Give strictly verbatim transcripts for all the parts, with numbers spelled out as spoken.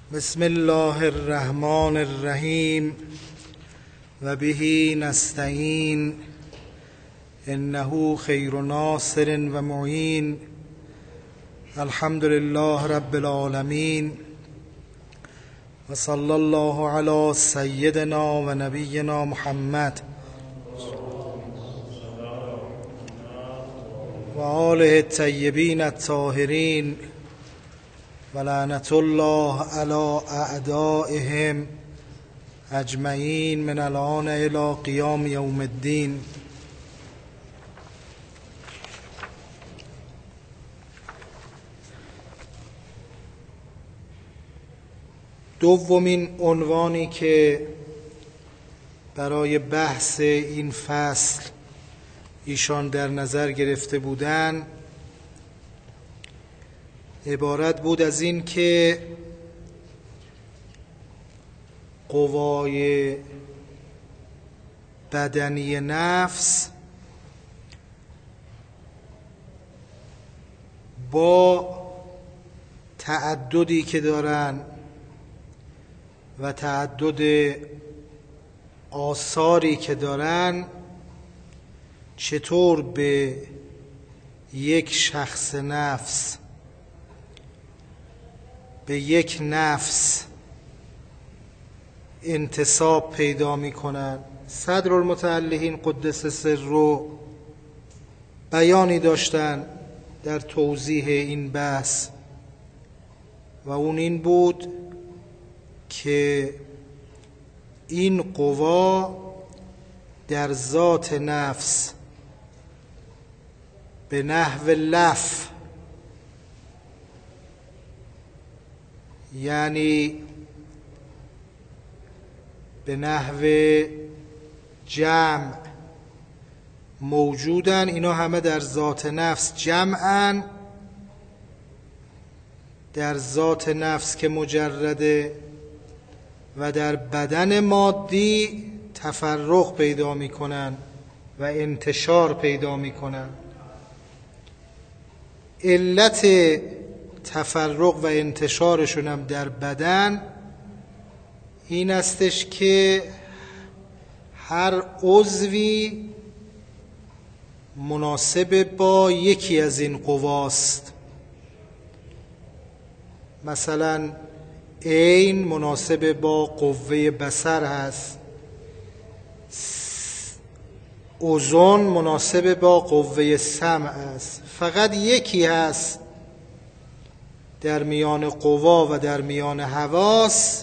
بسم الله الرحمن الرحیم و به نستعین انه خیر ناصر و معین. الحمد لله رب العالمین و صلی الله علی سیدنا و نبینا محمد و آله الطیبین الطاهرین و لعنت الله علی اعدائهم اجمعین من الآن الی قیام یوم الدین. دومین عنوانی که برای بحث این فصل ایشان در نظر گرفته بودند عبارت بود از این که قوای بدنی نفس با تعددی که دارن و تعدد آثاری که دارن چطور به یک شخص نفس به یک نفس انتساب پیدا می کنند. صدرالمتعلقین قدس سره بیانی داشتن در توضیح این بحث و اون این بود که این قوا در ذات نفس به نحو لف، یعنی به نحو جمع موجودن. اینا همه در ذات نفس جمعن، در ذات نفس که مجرده و در بدن مادی تفرق پیدا میکنن و انتشار پیدا میکنن. علت تفرق و انتشارشون هم در بدن این استش که هر عضوی مناسب با یکی از این قواست. مثلا عین مناسب با قوه بصر هست، اذن مناسب با قوه سمع است. فقط یکی هست در میان قوا و در میان حواس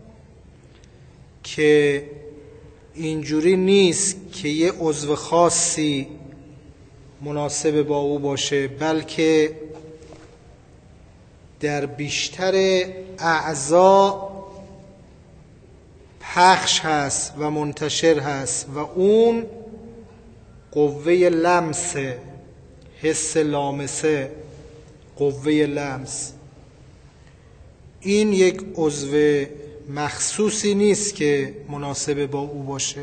که اینجوری نیست که یه عضو خاصی مناسب با او باشه، بلکه در بیشتر اعضا پخش هست و منتشر هست و اون قوه لمسه، حس لامسه، قوه لمس. این یک عضو مخصوصی نیست که مناسب با او باشه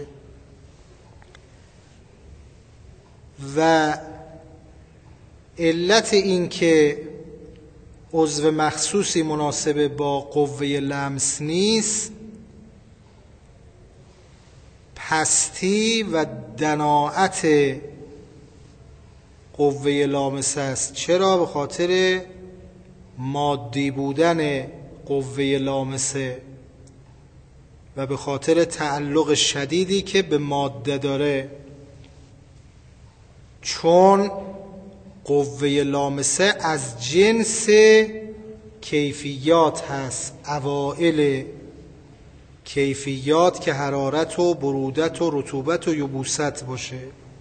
و علت این که عضو مخصوصی مناسب با قوه لمس نیست پستی و دناعت قوه لامسه است. چرا؟ به خاطر مادی بودن قوه لامسه و به خاطر تعلق شدیدی که به ماده داره. چون قوه لامسه از جنس کیفیات هست، اوائل کیفیات که حرارت و برودت و رطوبت و یبوست باشه.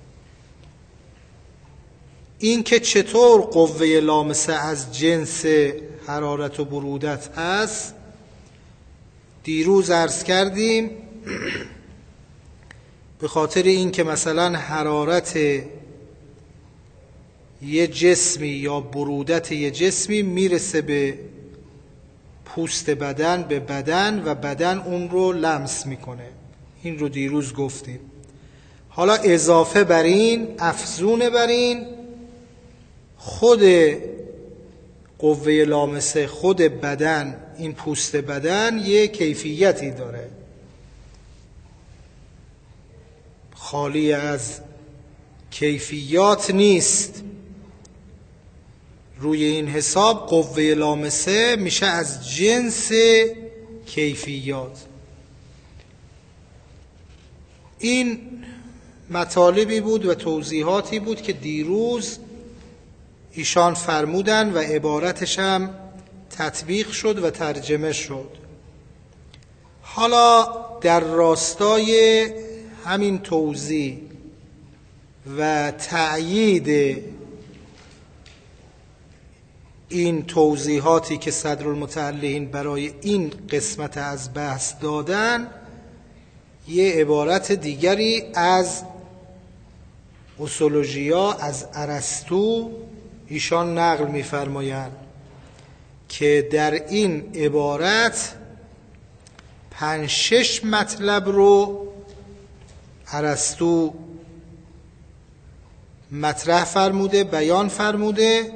این که چطور قوه لامسه از جنس حرارت و برودت هست دیروز عرض کردیم. به خاطر این که مثلا حرارت یه جسمی یا برودت یه جسمی میرسه به پوست بدن، به بدن و بدن اون رو لمس میکنه. این رو دیروز گفتیم. حالا اضافه بر این، افزون بر این، خود قوه لامسه خود بدن، این پوست بدن یه کیفیتی داره، خالی از کیفیات نیست. روی این حساب قوه لامسه میشه از جنس کیفیات. این مطالبی بود و توضیحاتی بود که دیروز ایشان فرمودن و عبارتش هم تطبیق شد و ترجمه شد. حالا در راستای همین توضیح و تأیید این توضیحاتی که صدرالمتعلقین برای این قسمت از بحث دادن، یه عبارت دیگری از اصولوژیا، از ارسطو ایشان نقل می‌فرمایند که در این عبارت پنج شش مطلب رو ارسطو مطرح فرموده، بیان فرموده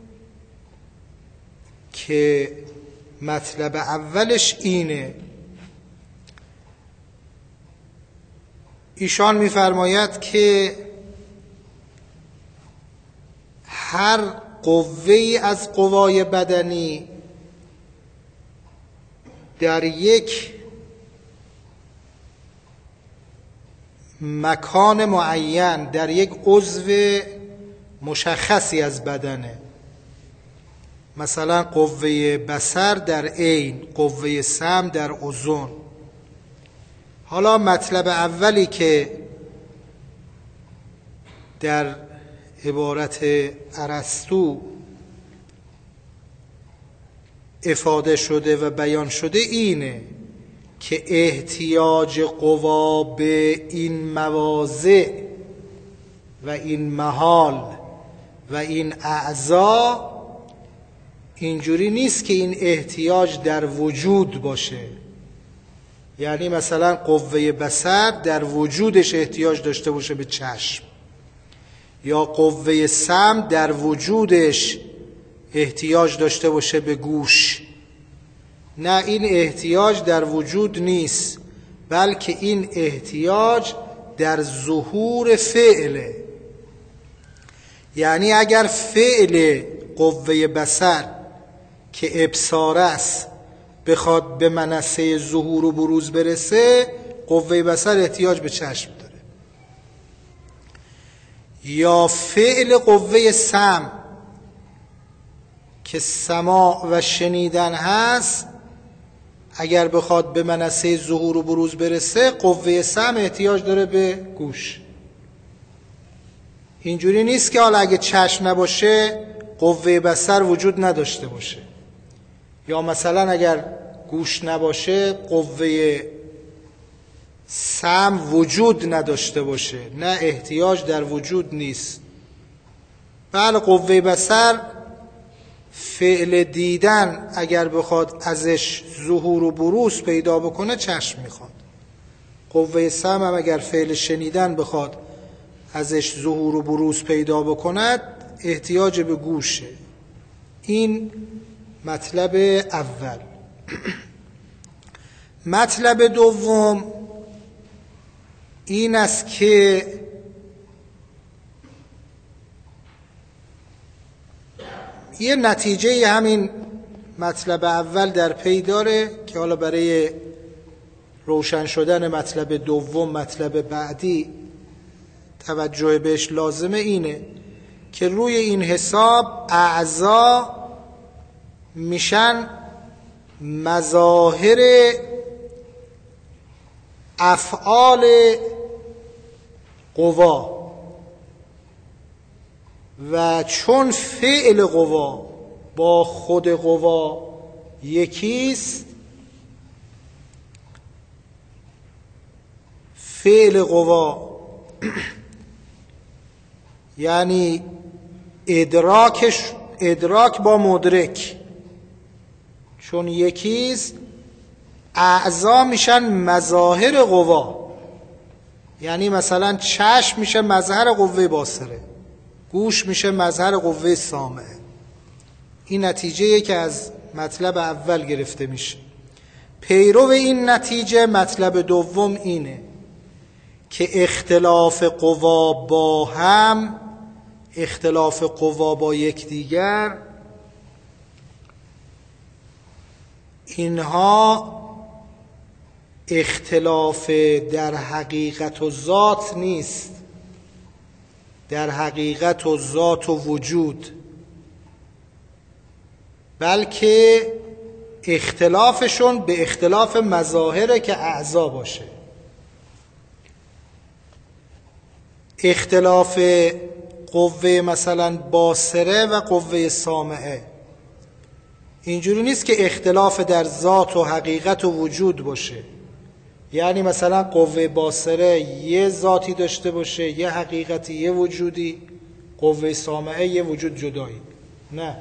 که مطلب اولش اینه. ایشان می‌فرماید که هر قوه‌ای از قوای بدنی در یک مکان معین، در یک عضو مشخصی از بدنه، مثلا قوه بصر در عین، قوه سمع در اذن. حالا مطلب اولی که در عبارت ارسطو افاده شده و بیان شده اینه که احتیاج قوا به این مواضع و این محال و این اعضا اینجوری نیست که این احتیاج در وجود باشه. یعنی مثلا قوه بصر در وجودش احتیاج داشته باشه به چشم، یا قوه سمع در وجودش احتیاج داشته باشه به گوش. نه، این احتیاج در وجود نیست، بلکه این احتیاج در ظهور فعله. یعنی اگر فعل قوه بصر که ابصار است بخواد به منصه ظهور و بروز برسه، قوه بصر احتیاج به چشم داره. یا فعل قوه سمع که سماع و شنیدن هست، اگر بخواد به منصه ظهور و بروز برسه، قوه سمع احتیاج داره به گوش. اینجوری نیست که حالا اگه چشم نباشه قوه بصر وجود نداشته باشه، یا مثلا اگر گوش نباشه قوه سمع وجود نداشته باشه. نه، احتیاج در وجود نیست. بله، قوه بصر فعل دیدن اگر بخواد ازش ظهور و بروز پیدا بکنه چشم میخواد. قوه سمع هم اگر فعل شنیدن بخواد ازش ظهور و بروز پیدا بکند احتیاج به گوشه. این مطلب اول. مطلب دوم این است که یه نتیجه همین مطلب اول در پی داره که حالا برای روشن شدن مطلب دوم، مطلب بعدی توجه بهش لازمه. اینه که روی این حساب اعضا میشن مظاهر افعال قوا، و چون فعل قوا با خود قوا یکیست، فعل قوا یعنی ادراکش، ادراک با مدرک چون یکیست، اعضا میشن مظاهر قوا. یعنی مثلا چشم میشه مظهر قوه باصره، گوش میشه مظهر قوه سامعه. این نتیجه‌ای که از مطلب اول گرفته میشه. پیرو این نتیجه مطلب دوم اینه که اختلاف قوا با هم، اختلاف قوا با یکدیگر، اینها اختلاف در حقیقت و ذات نیست، در حقیقت و ذات و وجود، بلکه اختلافشون به اختلاف مظاهره که اعضا باشه. اختلاف قوه مثلا باصره و قوه سامعه اینجوری نیست که اختلاف در ذات و حقیقت و وجود باشه، یعنی مثلا قوه باصره یه ذاتی داشته باشه، یه حقیقتی، یه وجودی، قوه سامعه یه وجود جدایی. نه،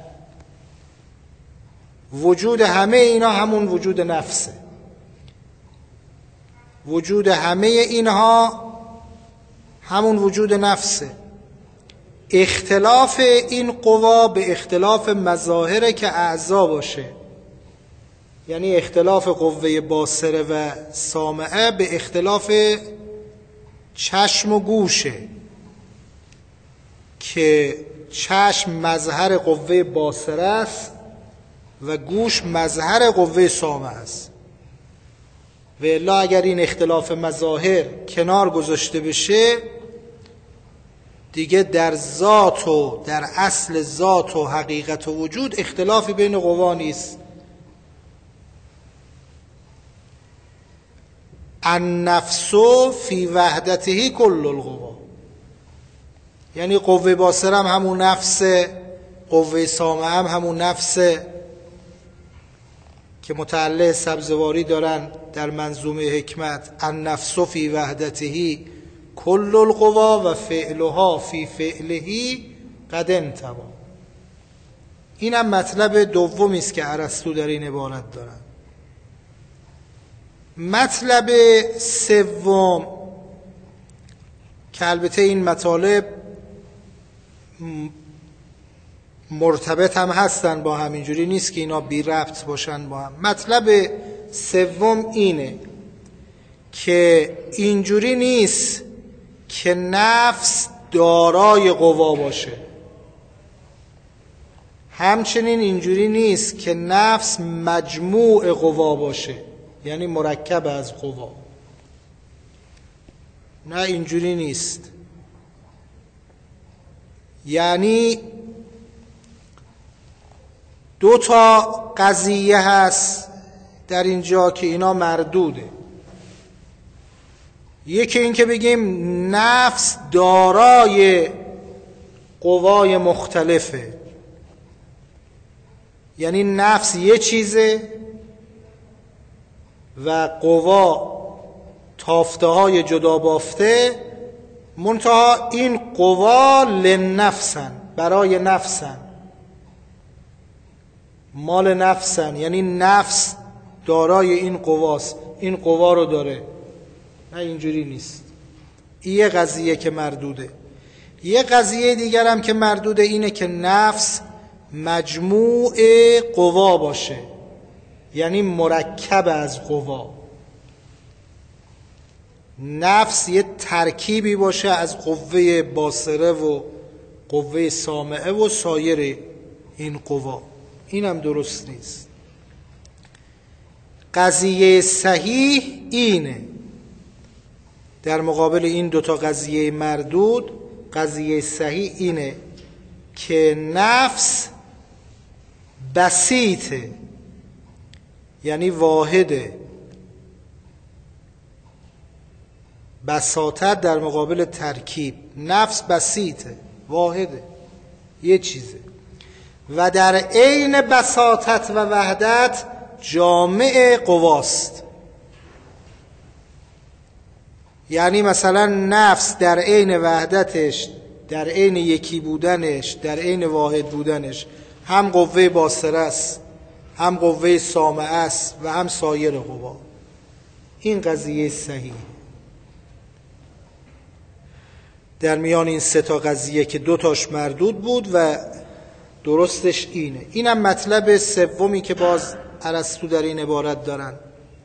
وجود همه اینا همون وجود نفسه. وجود همه اینها همون وجود نفسه. اختلاف این قوا به اختلاف مظاهره که اعضا باشه، یعنی اختلاف قوه باصره و سامعه به اختلاف چشم و گوشه که چشم مظهر قوه باصره است و گوش مظهر قوه سامعه است. و الا اگر این اختلاف مظاهر کنار گذاشته بشه دیگه در ذات و در اصل ذات و حقیقت و وجود اختلافی بین قوا نیست. النفس فی وحدته کل القوا، یعنی قوه باصره هم همون نفسه، قوه سامعه هم همون نفسه که متعلق سبزواری دارن در منظومه حکمت: النفس فی وحدته کل القوا و فعلها فی فعله قد انتوا. این هم مطلب دومی است که ارسطو در این عبارت دارن. مطلب سوم که البته این مطالب مرتبط هم هستن با هم، اینجوری نیست که اینا بی ربط باشن با هم. مطلب سوم اینه که اینجوری نیست که نفس دارای قوا باشه، همچنین اینجوری نیست که نفس مجموع قوا باشه، یعنی مرکب از قوا. نه، اینجوری نیست. یعنی دو تا قضیه هست در اینجا که اینا مردوده. یکی این که بگیم نفس دارای قوای مختلفه، یعنی نفس یه چیزه و قوا تافته های جدا بافته، منتها این قوا لنفسن، برای نفسن، مال نفسن، یعنی نفس دارای این قواست، این قوا رو داره. نه، اینجوری نیست. این یه قضیه که مردوده. یه قضیه دیگر هم که مردوده اینه که نفس مجموع قوا باشه، یعنی مرکب از قوا. نفس یه ترکیبی باشه از قوه باصره و قوه سامعه و سایر این قوا. این هم درست نیست. قضیه صحیح اینه، در مقابل این دوتا قضیه مردود، قضیه صحیح اینه که نفس بسیطه، یعنی واحده. بساطت در مقابل ترکیب. نفس بسیطه، واحده، یه چیزه، و در عین بساطت و وحدت جامع قواست. یعنی مثلا نفس در عین وحدتش، در عین یکی بودنش، در عین واحد بودنش هم قوه باصره است، هم قوه سامعه است و هم سایر قوا. این قضیه صحیح. در میان این سه تا قضیه که دو تاش مردود بود و درستش اینه. اینم مطلب سومی که باز ارسطو در این عبارت دارن.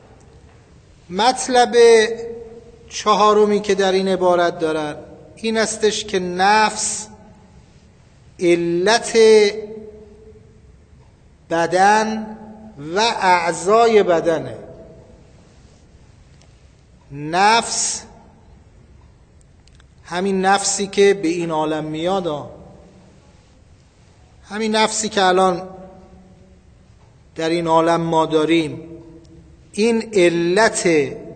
مطلب چهارمی که در این عبارت دارن این استش که نفس علت بدن و اعضای بدنه. نفس همین نفسی که به این عالم میاد، همین نفسی که الان در این عالم ما داریم، این علت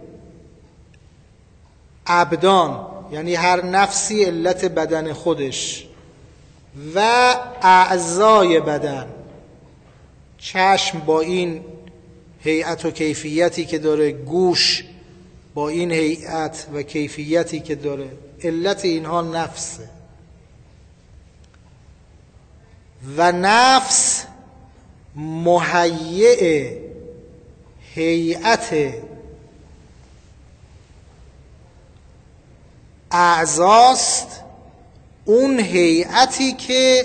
ابدان، یعنی هر نفسی علت بدن خودش و اعضای بدن. چشم با این هیئت و کیفیتی که داره، گوش با این هیئت و کیفیتی که داره، علت اینها نفسه. و نفس مهیئ هیئت اعضاست، اون هیئتی که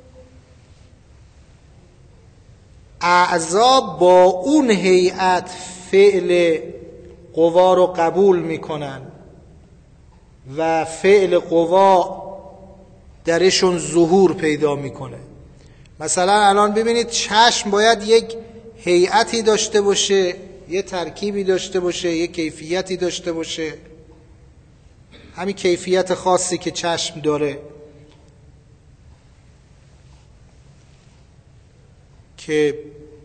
اعضا با اون هیئت فعل قوا رو قبول میکنن و فعل قوا درشون ظهور پیدا میکنه. مثلا الان ببینید چشم باید یک هیئتی داشته باشه، یه ترکیبی داشته باشه، یه کیفیتی داشته باشه. همین کیفیت خاصی که چشم داره که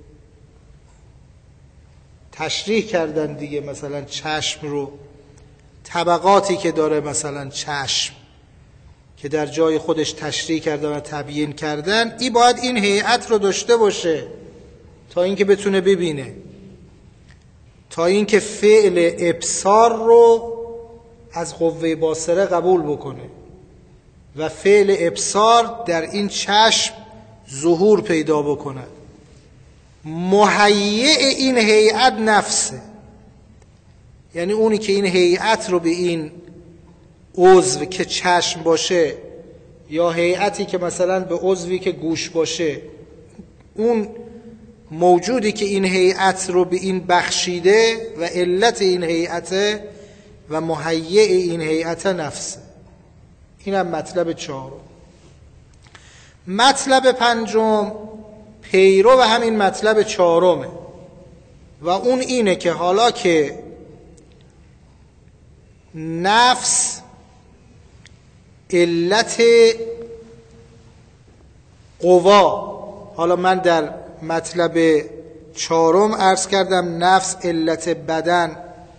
تشریح کردن دیگه، مثلا چشم رو، طبقاتی که داره مثلا چشم که در جای خودش تشریح کردن و تبیین کردن، این باید این هیئت رو داشته باشه تا اینکه بتونه ببینه، تا اینکه فعل ابصار رو از قوه باصره قبول بکنه و فعل ابصار در این چشم ظهور پیدا بکنه. مهیئ این هیئت نفسه، یعنی اونی که این هیئت رو به این عضو که چشم باشه یا هیئتی که مثلا به عضوی که گوش باشه، اون موجودی که این هیئت رو به این بخشیده و علت این هیئت و مهیئ این هیئت نفسه. این هم مطلب چهارم. مطلب پنجم پیرو و همین مطلب چهارمه و اون اینه که حالا که نفس علت قوا، حالا من در مطلب چهارم عرض کردم نفس علت بدن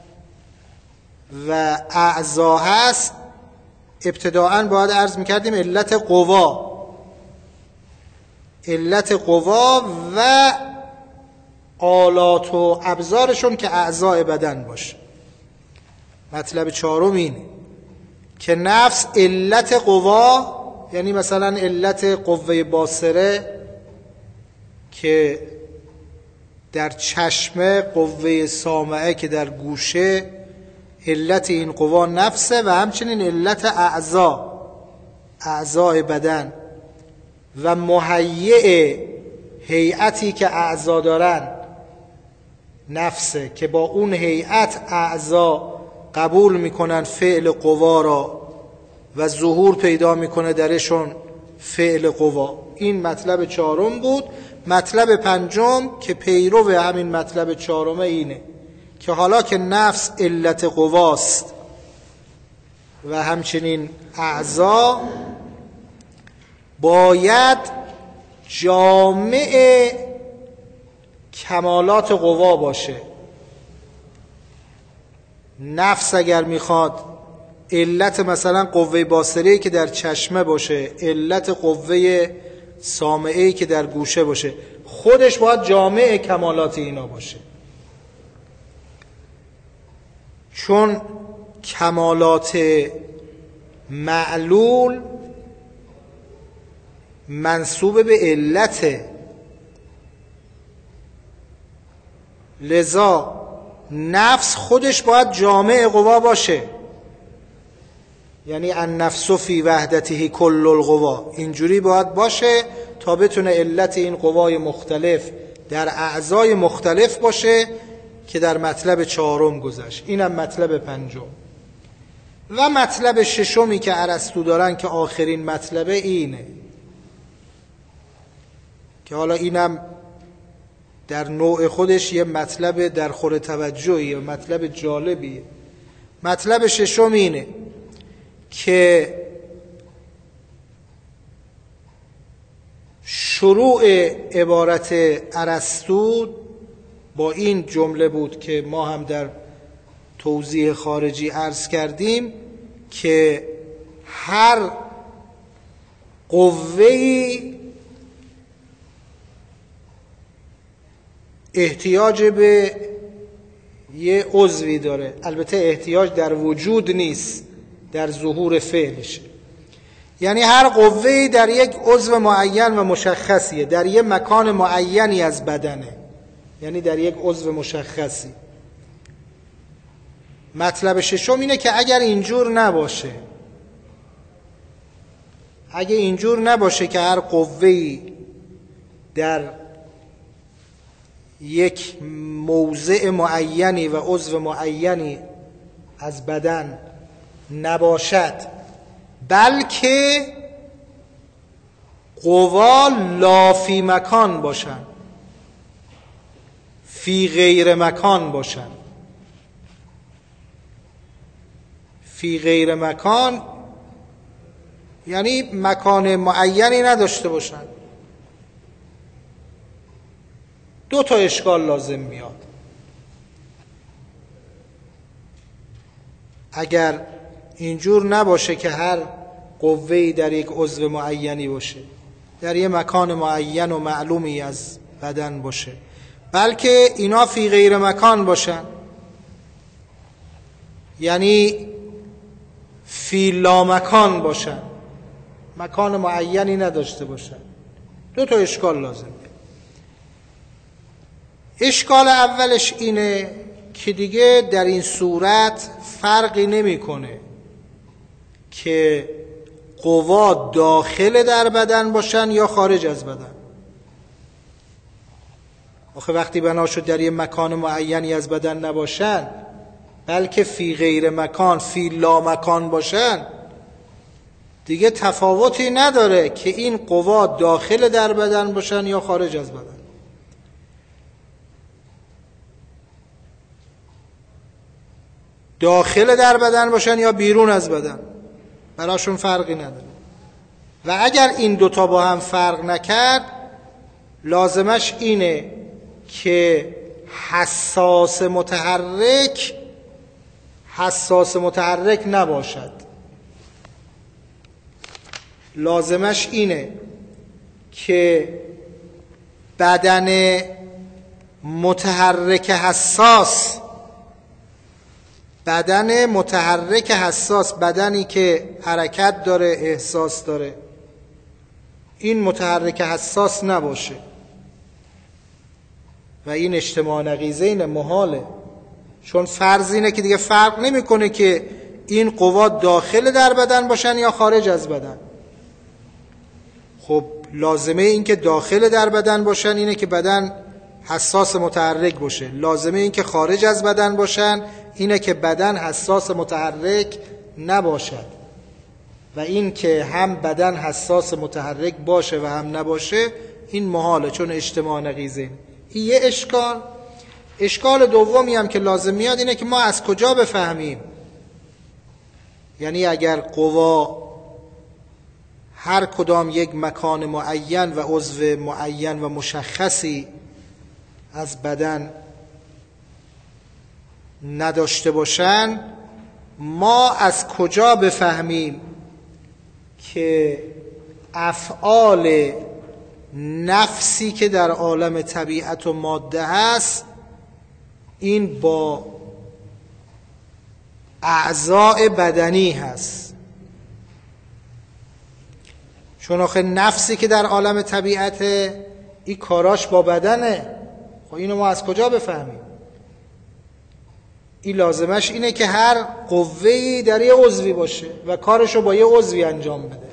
و اعضا هست، ابتداءً باید عرض میکردیم علت قوا، علت قوا و آلات و ابزارشون که اعضای بدن باشه. مطلب چهارم اینه که نفس علت قوا، یعنی مثلا علت قوه باصره که در چشمه، قوه سامعه که در گوشه، علت این قوا نفسه و همچنین علت اعضا، اعضای بدن و مهیئ هیئتی که اعضا دارن نفسه که با اون هیئت اعضا قبول میکنن فعل قوا را و ظهور پیدا میکنه درشون فعل قوا. این مطلب چهارم بود. مطلب پنجم که پیرو همین مطلب چهارم اینه که حالا که نفس علت قواست و همچنین اعضا، باید جامع کمالات قوا باشه. نفس اگر میخواد علت مثلا قوه باصره‌ای که در چشمه باشه، علت قوه سامعه‌ای که در گوشه باشه، خودش باید جامع کمالات اینا باشه، چون کمالات معلول منسوب به علته. لذا نفس خودش باید جامع قوا باشه. یعنی النفس فی وحدته کل القوا، اینجوری باید باشه تا بتونه علت این قوای مختلف در اعضای مختلف باشه که در مطلب چهارم گذشت. اینم مطلب پنجم. و مطلب ششمی که ارسطو دارن که آخرین مطلبه اینه که حالا اینم در نوع خودش یه مطلب در خور توجهی و مطلب جالبیه. مطلب ششم اینه که شروع عبارت ارسطو با این جمله بود که ما هم در توضیح خارجی عرض کردیم که هر قوه‌ای احتیاج به یه عضوی داره. البته احتیاج در وجود نیست، در ظهور فعلشه. یعنی هر قوه‌ای در یک عضو معین و مشخصیه، در یک مکان معینی از بدنه، یعنی در یک عضو مشخصی. مطلب ششم اینه که اگر اینجور نباشه، اگه اینجور نباشه که هر قوه‌ای در یک موضع معینی و عضو معینی از بدن نباشد، بلکه قوا لا فی مکان باشن، فی غیر مکان باشن. فی غیر مکان یعنی مکان معینی نداشته باشن. دو تا اشکال لازم میاد. اگر اینجور نباشه که هر قوه‌ای در یک عضو معینی باشه، در یک مکان معین و معلومی از بدن باشه، بلکه اینا فی غیر مکان باشن، یعنی فی لا مکان باشن، مکان معینی نداشته باشن، دو تا اشکال لازم میاد. اشکال اولش اینه که دیگه در این صورت فرقی نمیکنه که قوا داخل در بدن باشن یا خارج از بدن. آخه وقتی بنا شد در یه مکان معینی از بدن نباشن، بلکه فی غیر مکان، فی لا مکان باشن، دیگه تفاوتی نداره که این قوا داخل در بدن باشن یا خارج از بدن. داخل در بدن باشن یا بیرون از بدن، براشون فرقی نداره. و اگر این دوتا با هم فرق نکرد، لازمش اینه که حساس متحرک حساس متحرک نباشد. لازمش اینه که بدن متحرک حساس بدن متحرک حساس بدنی که حرکت داره، احساس داره، این متحرک حساس نباشه. و این اجتماع نقیضین محاله، چون فرض اینه که دیگه فرق نمیکنه که این قوا داخل در بدن باشن یا خارج از بدن. خب لازمه این که داخل در بدن باشن اینه که بدن حساس متحرک باشه. لازمه این که خارج از بدن باشن اینه که بدن حساس متحرک نباشد. و این که هم بدن حساس متحرک باشه و هم نباشه این محاله، چون اجتماع نقیضین. این یه اشکال. اشکال دومی هم که لازم میاد اینه که ما از کجا بفهمیم، یعنی اگر قوا هر کدام یک مکان معین و عضو معین و مشخصی از بدن نداشته باشن، ما از کجا بفهمیم که افعال نفسی که در عالم طبیعت و ماده هست این با اعضاء بدنی هست؟ چون آخه نفسی که در عالم طبیعت این کاراش با بدنه. خب اینو ما از کجا بفهمیم؟ این لازمش اینه که هر قوه‌ای در یه عضوی باشه و کارشو با یه عضوی انجام بده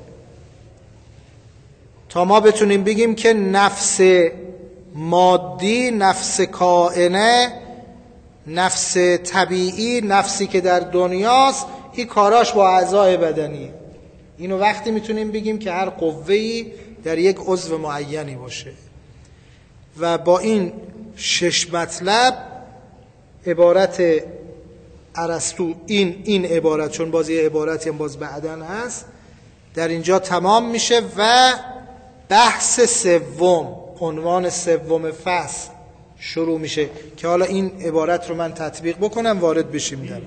تا ما بتونیم بگیم که نفس مادی، نفس کائنه، نفس طبیعی، نفسی که در دنیاست، این کاراش با اعضای بدنیه. اینو وقتی میتونیم بگیم که هر قوه‌ای در یک عضو معینی باشه. و با این شش مطلب عبارت ارسطو این این عبارت، چون باز یه عبارتی هم باز بعدن هست، در اینجا تمام میشه و بحث سوم، عنوان سوم فصل شروع میشه که حالا این عبارت رو من تطبیق بکنم وارد بشیم در.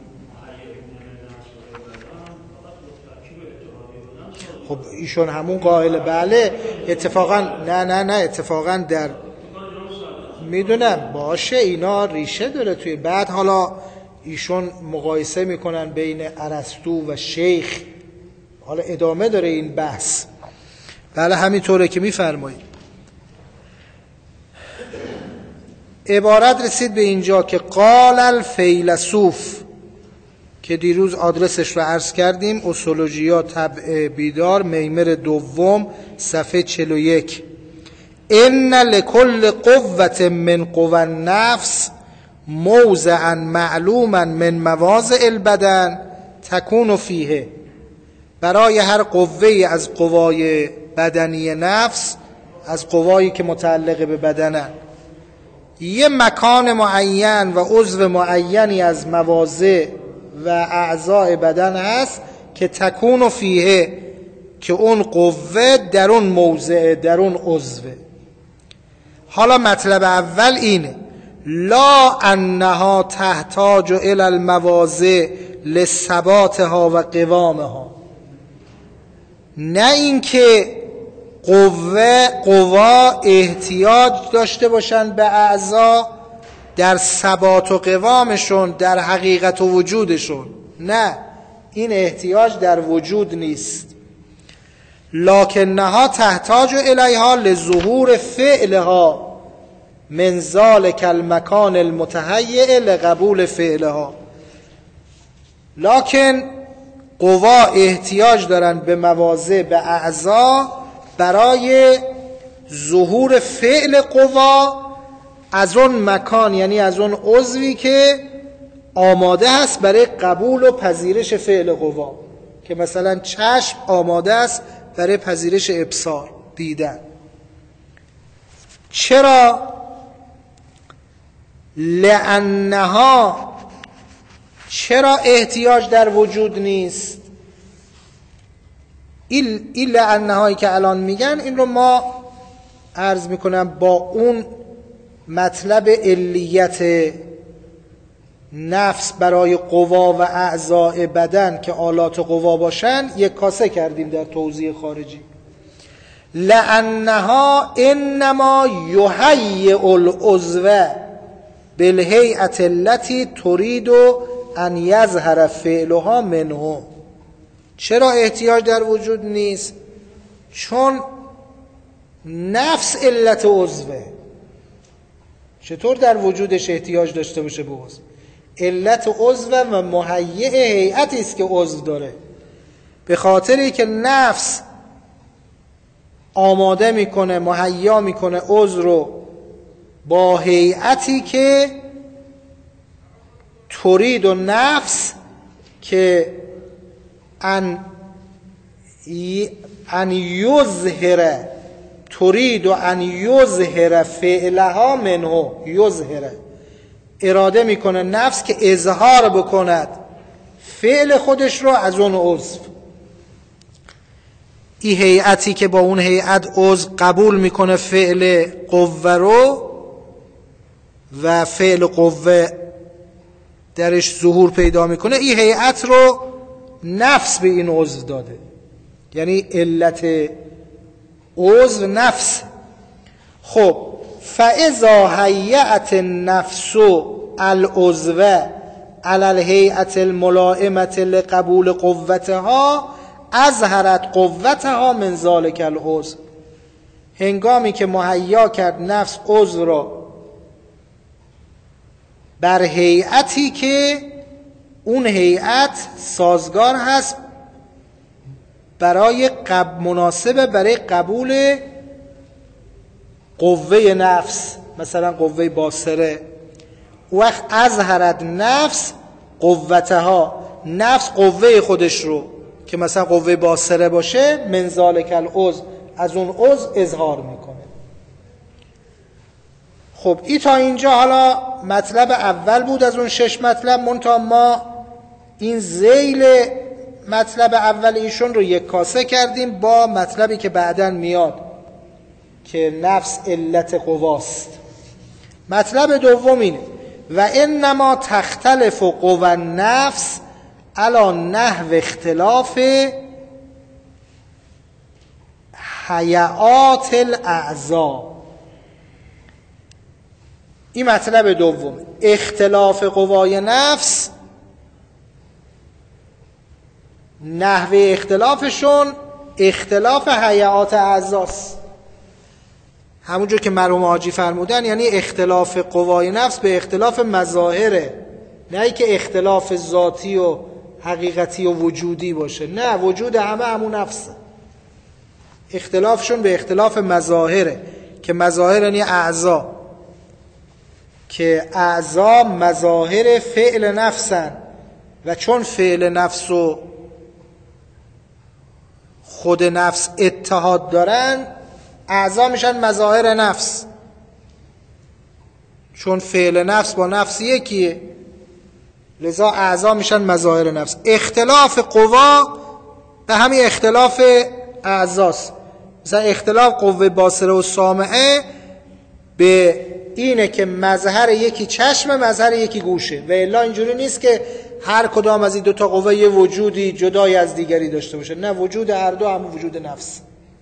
خب ایشون همون قائل بله اتفاقا نه نه نه اتفاقا در میدونم باشه اینا ریشه داره توی بعد حالا ایشون مقایسه میکنن بین ارسطو و شیخ، حالا ادامه داره این بحث. بله همینطوره که میفرمایید. عبارت رسید به اینجا که قال الفیلسوف که دیروز آدرسش رو عرض کردیم، اصولوژیا طبع بیدار میمر دوم صفحه چهل و یک. ان لکل قوة من قوى النفس موضعا معلوما من مواضع البدن تکون فیه. برای هر قوه‌ای از قوای بدنی نفس، از قوایی که متعلق به بدنن، یه مکان معین و عضو معینی از مواضع و اعضای بدن هست که تکون فیه، که اون قوه در اون موضع، در اون عضوه. حالا مطلب اول اینه لا انها تحتاج الى المواضع لثباتها و قوامها، نه اینکه قوه قوا احتیاج داشته باشند به اعضا در ثبات و قوامشون، در حقیقت و وجودشون، نه این احتیاج در وجود نیست. لکنها تحتاج الیها لظهور فعلها من ذلک المکان المتهیئ لقبول فعلها. لکن قوا احتیاج دارن به مواضع، به اعضا، برای ظهور فعل قوا از اون مکان، یعنی از اون عضوی که آماده است برای قبول و پذیرش فعل قوا، که مثلا چشم آماده است برای پذیرش ابصار، دیدن. چرا؟ لانها، چرا احتیاج در وجود نیست؟ این این لانهایی که الان میگن این رو ما عرض میکنم با اون مطلب علیت نفس برای قوا و اعضاء بدن که آلات قوا باشن یک کاسه کردیم در توضیح خارجی. لانها انما یحیی العضو بالهیئة التي تريد ان یظهر فعلها منه. چرا احتیاج در وجود نیست؟ چون نفس علت عضوه. چطور در وجودش احتیاج داشته باشه به عضو؟ علت عضو و مهیئ هیئتی است که عضو داره، به خاطری که نفس آماده میکنه، مهیا میکنه عضو رو با هیئتی که ترید و نفس که ان ان یظهر، ترید و ان یظهر فعلها منه، یظهر اراده میکنه نفس که اظهار بکند فعل خودش رو از اون عضو. این هیئتی که با اون هیئت عضو قبول میکنه فعل قوه رو و فعل قوه درش ظهور پیدا میکنه، این هیئت رو نفس به این عضو داده، یعنی علت عضو نفس. خب فاذا هیأت النفس العضو علی الهیئة الملائمة لقبول قوتها اظهرت قوتها من ذلک العضو. هنگامی که مهیا کرد نفس عضو را بر هیئتی که اون هیئت سازگار هست برای قب... مناسبه برای قبول قوه نفس، مثلا قوه باصره. وقت اظهرت نفس قوتها، نفس قوه خودش رو که مثلا قوه باصره باشه، من ذالک العضو، از اون عضو اظهار میکنه. خب این تا اینجا حالا مطلب اول بود از اون شش مطلب. منتها ما این ذیل مطلب اول ایشون رو یک کاسه کردیم با مطلبی که بعداً میاد که نفس علت قواست. مطلب دوم اینه و انما تختلف قوى النفس علی نحو اختلاف حیات الاعضاء. این مطلب دوم، اختلاف قوای نفس، نحو اختلافشون اختلاف حیات اعضاست. همونجور که مرحوم حاجی فرمودن، یعنی اختلاف قوای نفس به اختلاف مظاهره، نه ای که اختلاف ذاتی و حقیقتی و وجودی باشه. نه، وجود همه همون نفسه. اختلافشون به اختلاف مظاهره که مظاهر یعنی اعضا، که اعضا مظاهر فعل نفسن و چون فعل نفس و خود نفس اتحاد دارن، اعضا میشن مظاهر نفس. چون فعل نفس با نفس یکیه، لذا اعضا میشن مظاهر نفس. اختلاف قوا به همین اختلاف اعضاست. مثلا اختلاف قوه باصره و سامعه به اینه که مظهر یکی چشم، مظهر یکی گوشه. و الا اینجوری نیست که هر کدام از این دو تا قوه یه وجودی جدای از دیگری داشته باشه. نه، وجود هر دو همون وجود نفس.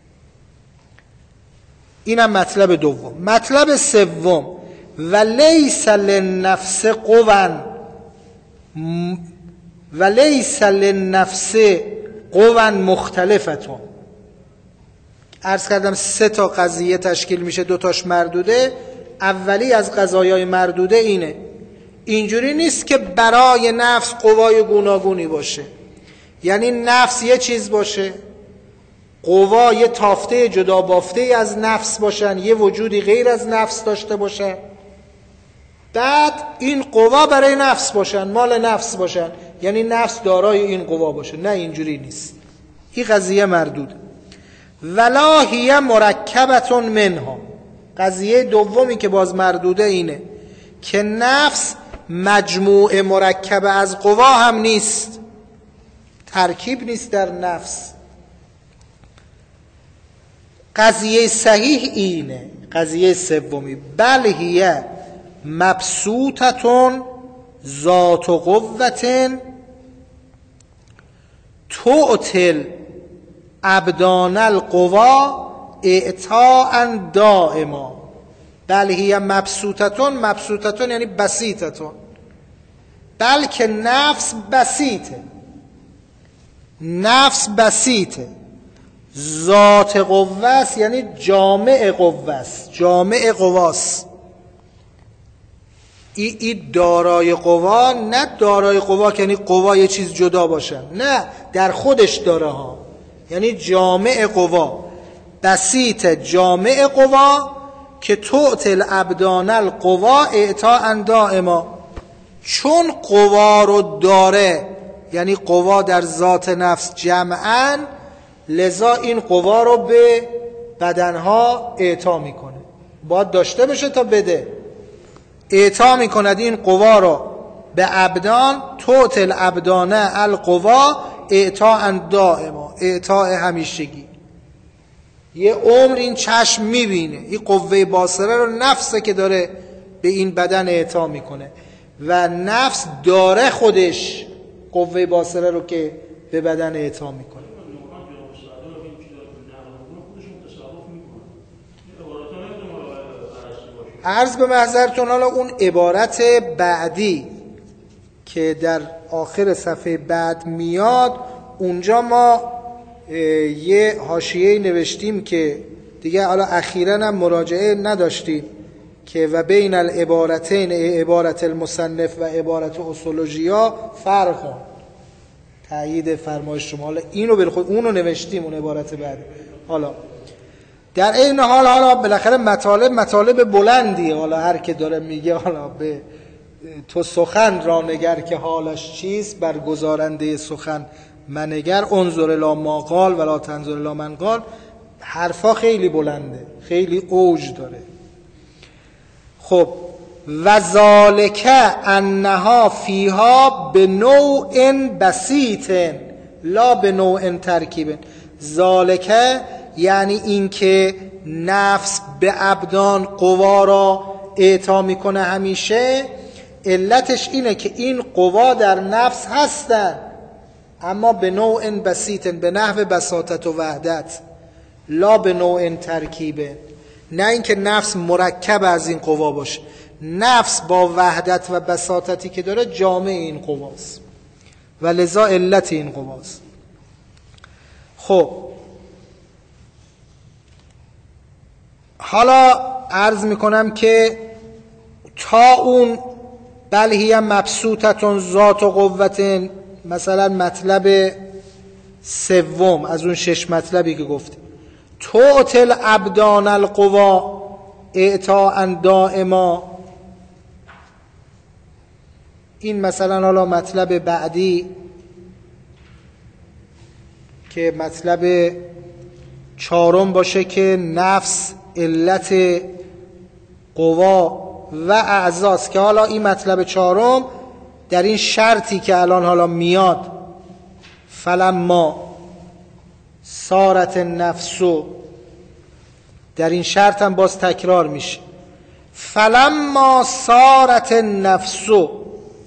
اینم مطلب دوم. مطلب سوم، ولیس للنفس قوا ولیس للنفس قوا مختلفتون. عرض کردم سه تا قضیه تشکیل میشه، دو تاش مردوده. اولی از قضایای مردوده اینه، اینجوری نیست که برای نفس قوای گوناگونی باشه. یعنی نفس یه چیز باشه، قوا یه تافته جدا بافته از نفس باشن، یه وجودی غیر از نفس داشته باشن، بعد این قوا برای نفس باشن، مال نفس باشن، یعنی نفس دارای این قوا باشه. نه، اینجوری نیست. این قضیه مردود. ولا هی مرکبتون منها. قضیه دومی که باز مردوده اینه که نفس مجموعه مرکب از قوا هم نیست، ترکیب نیست در نفس. قضیه صحیح اینه، قضیه سومی، بل هی مبسوطتون ذات قوتن تعطل ابدان القوا اعطاء دائما. بل هی مبسوطتون، مبسوطتون یعنی بسیطتون، بلکه نفس بسیطه، نفس بسیطه. ذات قوه یعنی جامع قوه، جامع قواست. ای ای دارای قوا، نه دارای قوا که یعنی قوا یه چیز جدا باشن، نه، در خودش داره ها، یعنی جامع قوا، بسیط جامع قوا که تعطل ابدان القوا اعطاء دائما. چون قوا رو داره، یعنی قوا در ذات نفس جمعاً، لذا این قوا رو به بدنها اعطا میکنه. باید داشته بشه تا بده. اعطا میکند این قوا رو به ابدان، تعطل ابدانه القوا اعطاء دائما، اعطاء همیشگی. یه عمر این چشم میبینه، این قوه باصره رو نفسه که داره به این بدن اعطا میکنه و نفس داره خودش قوه باصره رو که به بدن اعطا میکنه. عرض به محضرتون حالا اون عبارت بعدی که در آخر صفحه بعد میاد، اونجا ما یه حاشیه نوشتیم که دیگه حالا اخیراً هم مراجعه نداشتیم که و بین العبارتین عبارت المصنف و عبارت اصولوژیا فرق کن. تایید فرمایش شما. حالا اینو بالخود اونو نوشتیم اون عبارت بعد. حالا در این حال حالا بالاخره مطالب مطالب بلندیه. حالا هر که داره میگه حالا به تو سخن را نگر که حالش چیست، بر گزارنده سخن منگر، انظر الی ما قال ولا تنظر الی من قال. حرفا خیلی بلنده، خیلی اوج داره. خب و ذالک انها فیها به نوع بسیط لا به نوع ترکیب. ذالک یعنی اینکه نفس به ابدان قوا را اعطا میکنه همیشه، علتش اینه که این قوا در نفس هستن، اما به نوع بسیط، به نحو بساطت و وحدت، لا به نوع ترکیبه. نه اینکه نفس مرکب از این قوا باشه، نفس با وحدت و بساطتی که داره جامع این قواست و لذا علت این قواست. خب حالا عرض میکنم که تا اون بل هی مبسوطتون ذات و قوتن، مثلا مطلب سوم از اون شش مطلبی که گفتیم، توتل ابدان القوا اعطاء دائما، این مثلا حالا مطلب بعدی که مطلب چهارم باشه که نفس علت قوا و اعضاست، که حالا این مطلب چهارم در این شرطی که الان حالا میاد فلما صارت النفسو، در این شرط هم باز تکرار میشه فلما صارت النفسو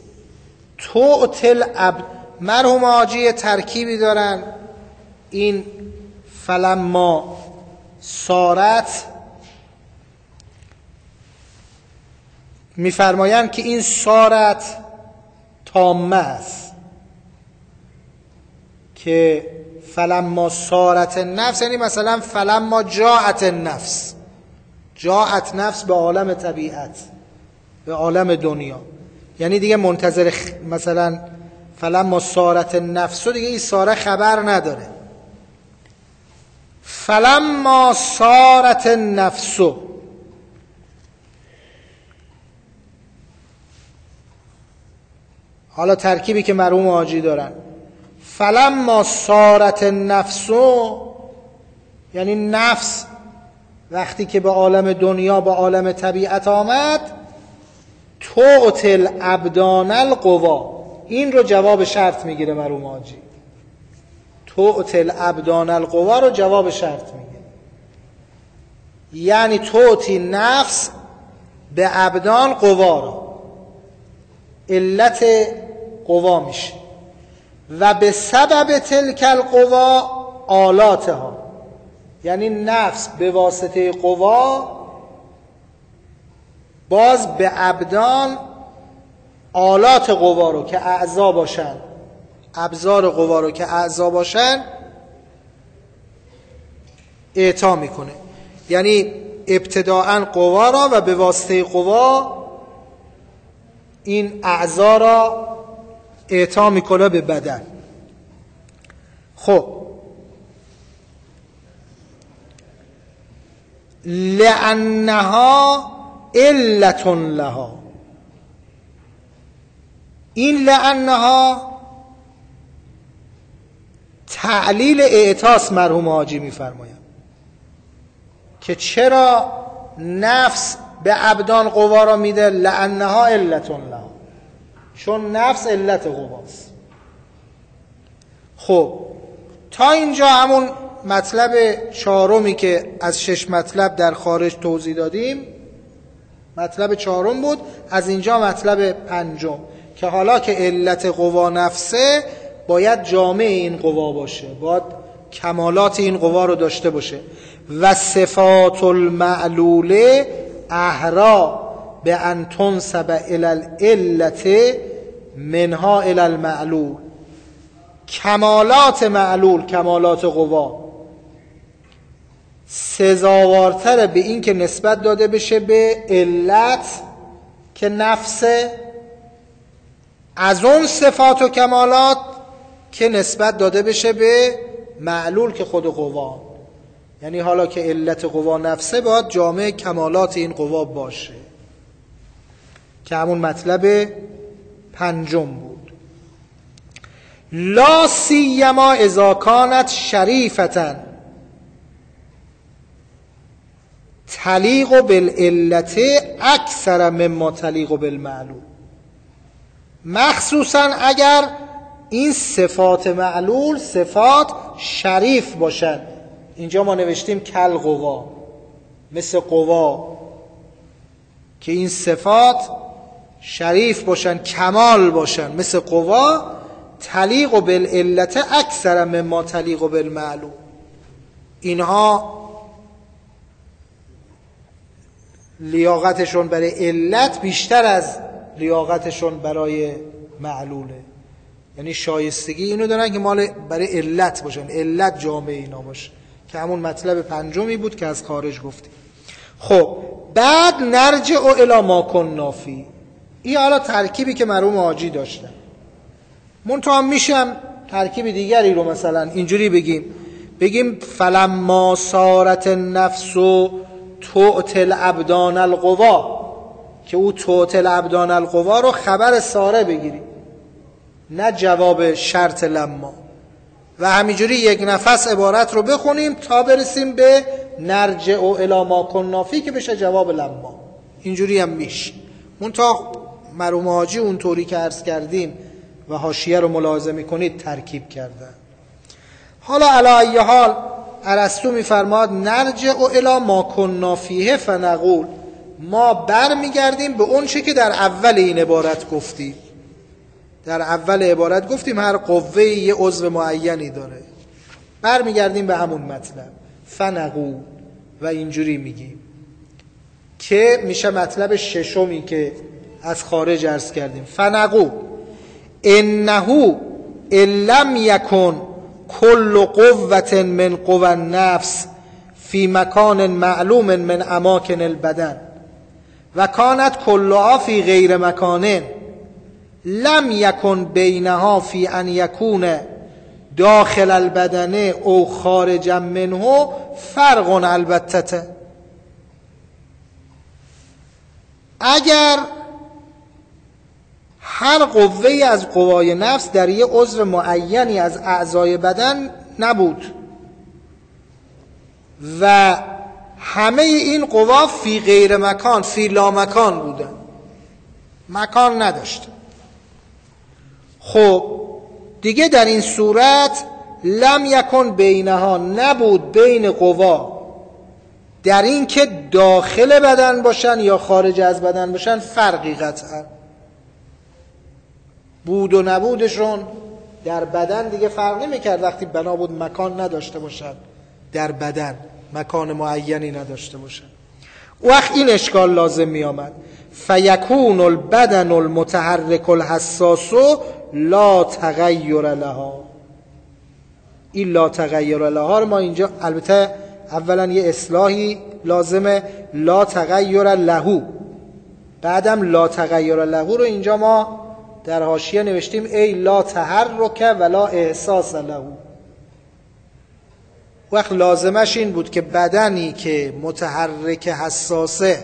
توتل عبد. مرحوم حاجی ترکیبی دارن، این فلما صارت میفرمایند که این صارت تامه است، که فلما صارت النفس یعنی مثلا فلما جاءت النفس، جاءت نفس به عالم طبیعت، به عالم دنیا، یعنی دیگه منتظر خ... مثلا فلما صارت النفس دیگه این صاره خبر نداره. فلما صارت النفس، حالا ترکیبی که مرحوم حاجی دارن، فلما صارت النفس یعنی نفس وقتی که به عالم دنیا، به عالم طبیعت آمد، توتل ابدان القوا، این رو جواب شرط میگیره مرحوم حاجی، توتل ابدان القوا رو جواب شرط میگیره، یعنی توتی نفس به ابدان قوا رو، علت قوا میشه، و به سبب تلک القوا آلاتها، یعنی نفس به واسطه قوا باز به ابدان آلات قوا رو که اعضا باشن، ابزار قوا رو که اعضا باشن اعطا میکنه. یعنی ابتداءً قوا را و به واسطه قوا این اعضا را اعطا میکنه به بدن. خب لأنها علت لها، این لأنها تعلیل اعطاس مرحوم حاجی میفرماید که چرا نفس به ابدان قوا را میده، لأنها علت لها، چون نفس علت قواست. خب تا اینجا همون مطلب چهارمی که از شش مطلب در خارج توضیح دادیم، مطلب چهارم بود. از اینجا مطلب پنجم که حالا که علت قوا نفسه، باید جامع این قوا باشه، باید کمالات این قوا رو داشته باشه. و صفات المعلوله احرا به ان تنسب الی العلت منها الی المعلول، کمالات معلول، کمالات قوا سزاوارتره به این که نسبت داده بشه به علت که نفسه، از اون صفات و کمالات که نسبت داده بشه به معلول که خود قوا. یعنی حالا که علت قوا نفسه، باید جامع کمالات این قوا باشه، که همون مطلب پنجم بود. لا سیما اذا کانت شریفتن تلیق بالعلت اکثر مما تلیق بالمعلول، مخصوصا اگر این صفات معلول صفات شریف باشن. اینجا ما نوشتیم کل قوا، مثل قوا، که این صفات شریف باشن، کمال باشن، مثل قوا. تلیق بالعلت اکثر مما تلیق بالمعلول، اینها لیاقتشون برای علت بیشتر از لیاقتشون برای معلوله. یعنی شایستگی اینو دارن که مال برای علت باشن، علت جامعه اینا باشه، که همون مطلب پنجمی بود که از خارج گفتیم. خب بعد نرجع الی ما کنا فیه، این حالا ترکیبی که مرحوم حاجی داشتن. منتها میشم ترکیب دیگری رو مثلا اینجوری بگیم بگیم فلما صارت النفس تؤتی الابدان القوا، که او تؤتی الابدان القوا رو خبر ساره بگیریم، نه جواب شرط لما، و همینجوری یک نفس عبارت رو بخونیم تا برسیم به نرجع الی ما کنا فیه که بشه جواب لما. اینجوری هم میشه. منتها مرحوم حاجی اونطوری که عرض کردیم و حاشیه رو ملاحظه میکنید ترکیب کردن. حالا علی ای حال ارسطو میفرماد نرجع الی ما کنا فیه فنقول، ما بر میگردیم به اون چه که در اول این عبارت گفتیم. در اول عبارت گفتیم هر قوه یه عضو معینی داره، بر میگردیم به همون مطلب فنقول و اینجوری میگیم، که میشه مطلب ششمی که از خارج عرض کردیم. فنقول انه ان لم یکن کل قوة من قوى النفس فی مکان معلوم من اماکن البدن و کانت کلها فی غیر مکان لم یکن بینها فی ان یکون داخل البدن او خارجا منه فرق البتة. اگر هر قوه‌ای از قوای نفس در یک عضو معینی از اعضای بدن نبود و همه این قوا فی غیر مکان، فی لا مکان بودن، مکان نداشت، خب دیگه در این صورت لم یکن بینها، نبود بین قوا در این که داخل بدن باشن یا خارج از بدن باشن فرقی قطعا. بود و نبودشون در بدن دیگه فرق نمی‌کرد وقتی بنا بود مکان نداشته باشن، در بدن مکان معینی نداشته باشن. وقت این اشکال لازم می آمد فیکون البدن المتحرک الحساس لا تغییر لها. این لا تغییر لها رو ما اینجا البته اولا یه اصلاحی لازمه، لا تغییر لهو، بعدم لا تغییر لهو رو اینجا ما در حاشیه نوشتیم ای لا تحرک ولا احساس لهو. وقت لازمش این بود که بدنی که متحرک حساسه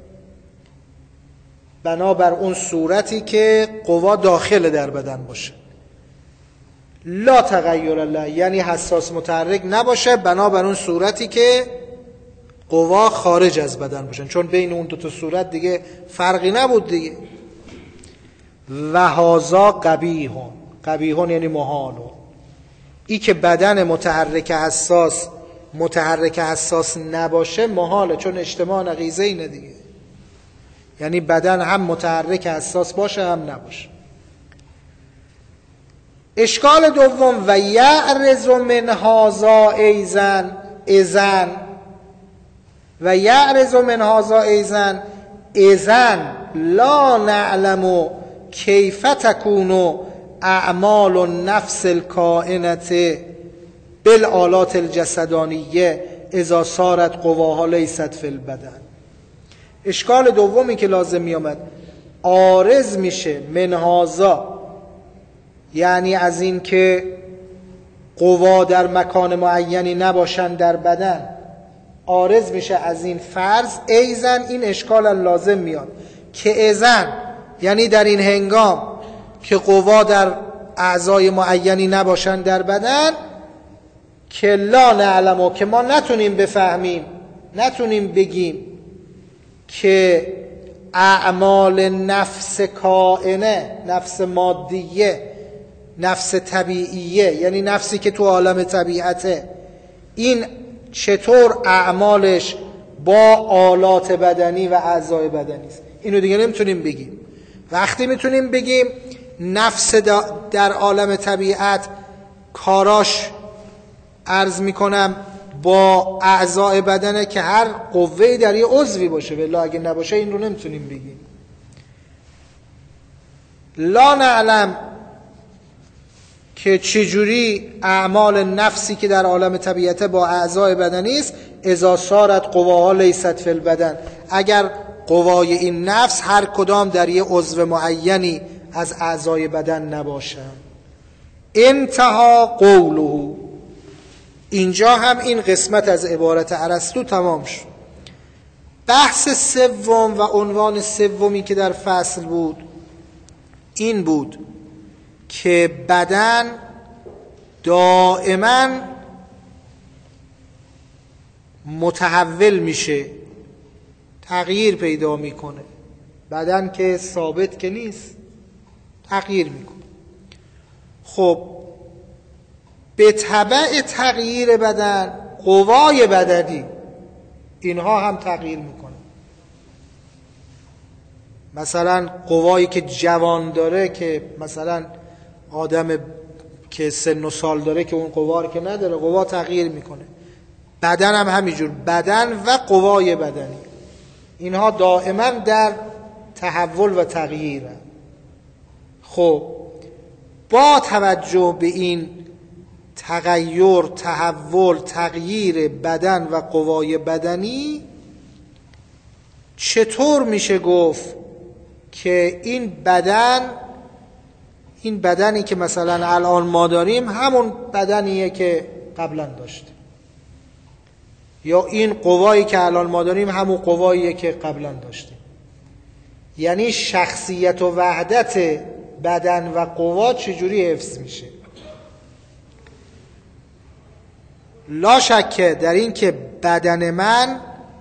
بنابر اون صورتی که قوا داخل در بدن باشه، لا تغییر له یعنی حساس متحرک نباشه بنابر اون صورتی که قوا خارج از بدن باشن، چون بین اون دو تا صورت دیگه فرقی نبود دیگه. و هذا قبیح، قبیح یعنی محال، ای که بدن متحرک حساس متحرک حساس نباشه محاله، چون اجتماع نقیضه اینه دیگه، یعنی بدن هم متحرک حساس باشه هم نباشه. اشکال دوم و یعرض من هذا ایزن اذن و یعرض من هذا ایزن اذن لا نعلم کیف تکون اعمال النفس الکائنه بالآلات الجسدانیه اذا صارت قواها لیست فی البدن. اشکال دومی که لازم می آمد، عارض میشه منهازا، یعنی از این که قوا در مکان معینی نباشن در بدن، عارض میشه از این فرض. ایزن این اشکال لازم میاد که ازن یعنی در این هنگام که قوا در اعضای معینی نباشن در بدن، که لا نعلمو، که ما نتونیم بفهمیم، نتونیم بگیم که اعمال نفس کائنه، نفس مادیه، نفس طبیعیه، یعنی نفسی که تو عالم طبیعته، این چطور اعمالش با آلات بدنی و اعضای بدنی است. اینو دیگه نمیتونیم بگیم. وقتی میتونیم بگیم نفس در عالم طبیعت کاراش عرض میکنم با اعضای بدنه که هر قوه‌ای در یه عضوی باشه، ولی اگه نباشه این رو نمیتونیم بگیم. لا نعلم که چجوری اعمال نفسی که در عالم طبیعت با اعضای بدنی است، اذا صارت قواها لیست فی البدن، اگر قوای این نفس هر کدام در یه عضو معینی از اعضای بدن نباشن. انتها قوله. اینجا هم این قسمت از عبارت ارسطو تمام شد. بحث سوم و عنوان سومی که در فصل بود این بود که بدن دائما متحول میشه، تغییر پیدا میکنه. بدن که ثابت که نیست، تغییر میکنه. خب به تبع تغییر بدن قوای بدنی اینها هم تغییر میکنه. مثلا قوایی که جوان داره، که مثلا آدم که سن و سال داره که اون قوا رو که نداره، قوا تغییر میکنه. بدن هم همینجور، بدن و قوای بدنی اینها دائما در تحول و تغییرن. خب با توجه به این تغییر، تحول، تغییر بدن و قوای بدنی، چطور میشه گفت که این بدن، این بدنی که مثلا الان ما داریم همون بدنیه که قبلا داشتیم، یا این قوایی که الان ما داریم همون قواییه که قبلا داشتیم؟ یعنی شخصیت و وحدت بدن و قوا چجوری حفظ میشه؟ لا شکه در این که بدن من،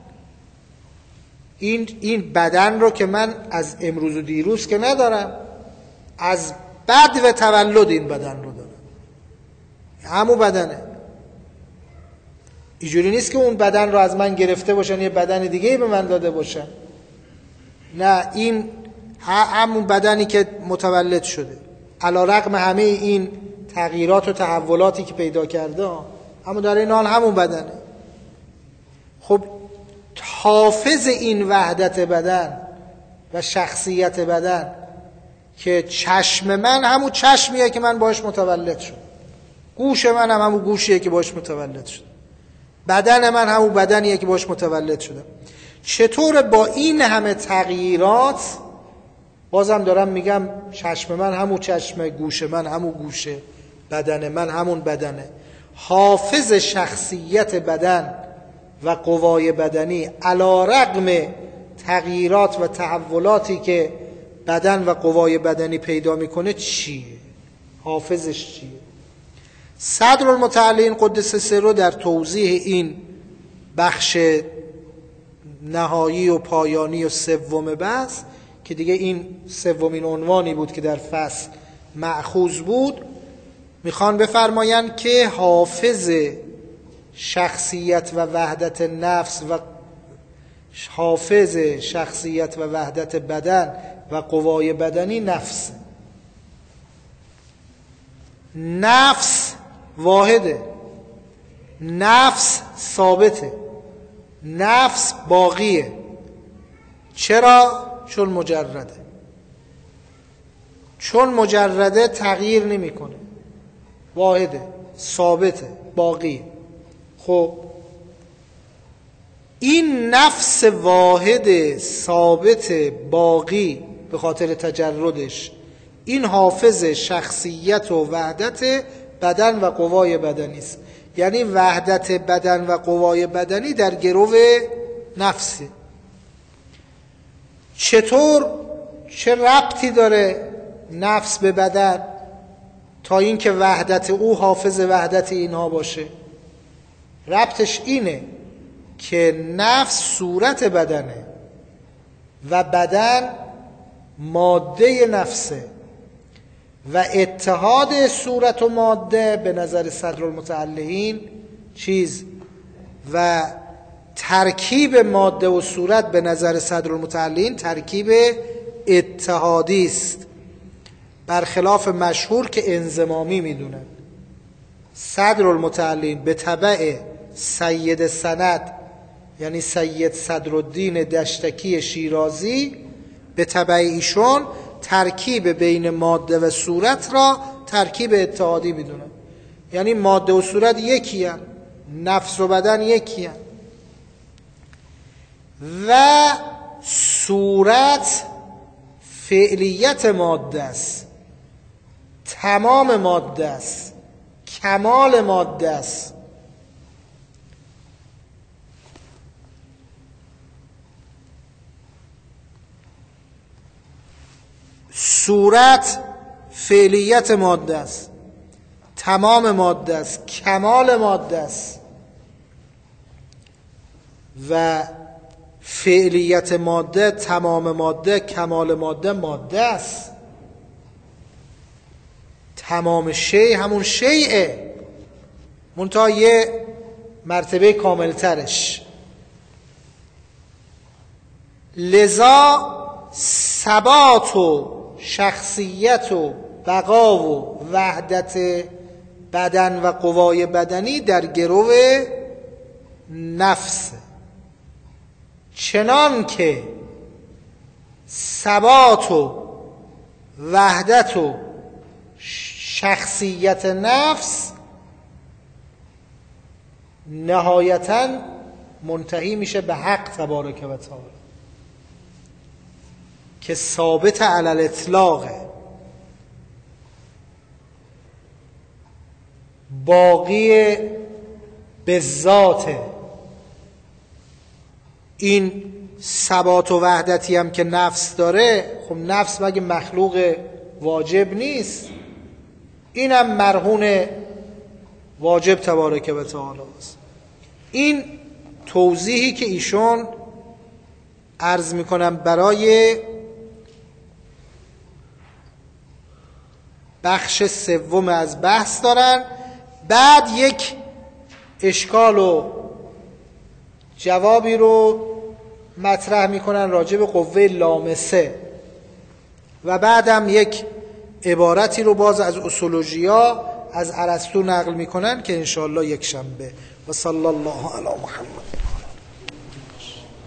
این این بدن رو که من از امروز و دیروز که ندارم، از بعد و تولد این بدن رو دارم، همون بدنه. اینجوری نیست که اون بدن رو از من گرفته باشن یه بدن دیگه به من داده باشن. نه، این همون بدنی که متولد شده، علی رغم همه این تغییرات و تحولاتی که پیدا کرده، اما در این حال همون بدنه. خب حافظ این وحدت بدن و شخصیت بدن که چشم من همون چشمیه که من باش متولد شد، گوش من هم همون گوشیه که باش متولد شد، بدن من همون بدنیه که باش متولد شده. چطور با این همه تغییرات، بازم دارم میگم چشم من همون چشمه، گوش من همون گوشه، بدن من همون بدنه، حافظ شخصیت بدن و قوای بدنی علی رغم تغییرات و تحولاتی که بدن و قوای بدنی پیدا میکنه چیه؟ حافظش چیه؟ صدر المتعلین قدس سره در توضیح این بخش نهایی و پایانی و سوم بحث، که دیگه این سومین عنوانی بود که در فصل مأخوذ بود، میخوان بفرمایند که حافظ شخصیت و وحدت نفس و حافظ شخصیت و وحدت بدن و قوای بدنی نفس. نفس واحده، نفس ثابته، نفس باقیه. چرا؟ چون مجرده. چون مجرده تغییر نمیکنه، واحده، ثابته، باقیه. خب این نفس واحد ثابت باقی به خاطر تجردش، این حافظ شخصیت و وحدت بدن و قوای بدنی است. یعنی وحدت بدن و قوای بدنی در گرو نفسه. چطور، چه ربطی داره نفس به بدن تا اینکه وحدت او حافظ وحدت اینها باشه؟ ربطش اینه که نفس صورت بدنه و بدن ماده نفسه و اتحاد صورت و ماده به نظر صدرالمتعلقین چیز و ترکیب ماده و صورت به نظر صدرالمتعلقین ترکیب اتحادی است، برخلاف مشهور که انضمامی میدونن. صدرالمتعلقین به تبع سید سند یعنی سید صدرالدین دشتکی شیرازی به تبع ایشون ترکیب بین ماده و صورت را ترکیب اتحادی میدونن. یعنی ماده و صورت یکی هستند، نفس و بدن یکی هستند و صورت فعلیت ماده است، تمام ماده است، کمال ماده است. صورت فعلیت ماده است، تمام ماده است، کمال ماده است و فعلیت ماده، تمام ماده، کمال ماده ماده است. تمام شی همون شیئه، منتها یه مرتبه کامل ترش. لذا ثبات و شخصیت و بقا و وحدت بدن و قوای بدنی در گرو نفس، چنان که ثبات و وحدت و شخصیت نفس نهایتاً منتهی میشه به حق تبارک و تعالی که ثابت علی الاطلاقه، باقی به ذاته. این ثبات و وحدتی هم که نفس داره، خب نفس مگه مخلوق واجب نیست؟ اینم مرهون واجب تبارک و تعالی است. این توضیحی که ایشون عرض میکنم برای بخش سوم از بحث دارن. بعد یک اشکال و جوابی رو مطرح میکنن راجع به قوه لامسه و بعدم یک عبارتی رو باز از اصولوژیا از ارسطو نقل میکنن که انشاءالله یک شنبه. و صلی الله علی محمد.